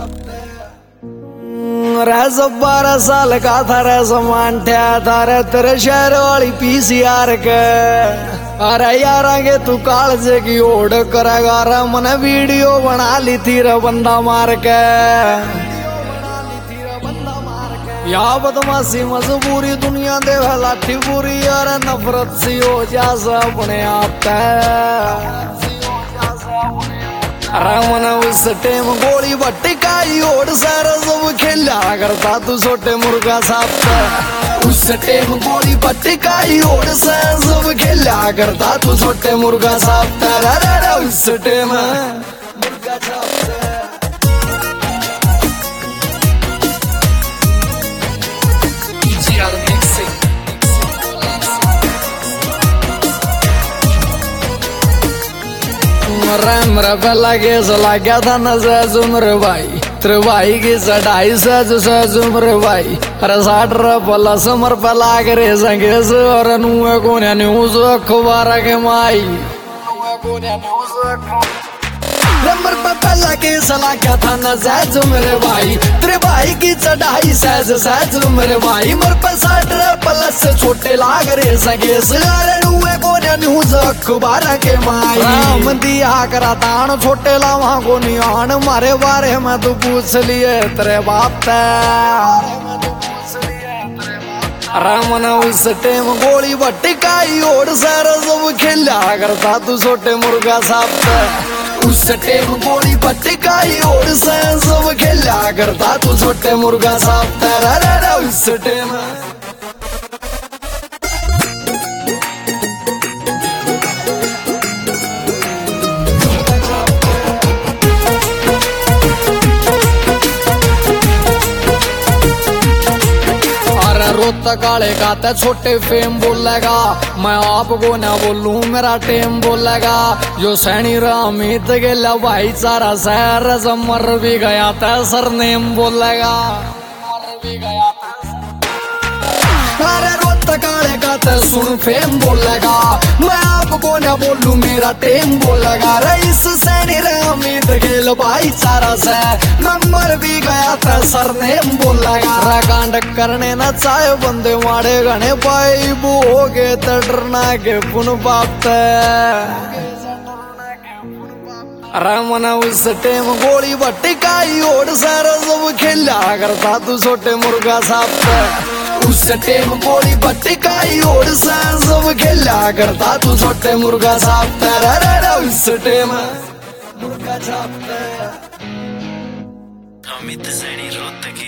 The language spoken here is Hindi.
रह 12 साल का था रे समान था रे तेरे शहर वाली पीसीआर के। अरे यार आगे तू कालजे की ओढ़ करेगा रे मन वीडियो बना ली थी रे बंदा मार के। या बदमाशी मजबूरी दुनिया दे लाठी पूरी यार नफरत सी हो जा अपने आप मन उस टेम गोली बट्टिकाई ओढ़ सारा सब खेला करता तू छोटे मुर्गा साथ। उस टेम गोली बट्टिकाई ओढ़ सारा सब खेला करता तू छोटे मुर्गा साथ। उस टेम मुर्गा साथ मेरा पहला केस लग गया था न सहज उम्र भाई तेरे भाई की चढ़ाई सहज उम्र भाई। अरे 60 प्लस उम्र पे लाग रे संगेस और नुए को न्यूज अखबार के माई नंबर पे पहला केस लग गया था न सहज उम्र भाई तेरे भाई की चढ़ाई सहज उम्र भाई। मर पे 60 प्लस से छोटे लाग रे संगेस अरे नुए को न्यूज अखबार के माई। राम दिया करा तान छोटे लावा को नियान मारे बारे में तू पूछ लिए तेरे बाप रामन उस टेम गोली बट्टिकाई ओढ़ सारा सब खेला करता तू छोटे मुर्गा साथ। उस टेम गोली बट्टिकाई ओढ़ सारा सब खेला करता तू छोटे मुर्गा साथ। उस टेम रोत काले का छोटे फेम बोलेगा मैं आपको ना बोलूं मेरा टेम बोलेगा। जो सैनी रामीत गेला भाईचारा शहर से मर भी गया था सरनेम बोलेगा। अरे रोत काले का सुन फेम बोलेगा मैं आपको ना बोलूं मेरा टेम बोलेगा। रईस सैनी रामीत गेल भाईचारा से मैं मर भी गया था सरनेम बोलेगा। कांड करने न चाहे बंदे मारे गणे भाई वो हो गए तो डरना के पुन पाप रामन उस टेम गोली बट्टिकाई ओढ़ सारा सब खेला करता तू छोटे मुर्गा साथ। उस टेम गोली बट्टिकाई ओढ़ सारा सब खेला करता तू छोटे मुर्गा साथ। उस टेम मुर्गा साथ अमित सैनी रोहतक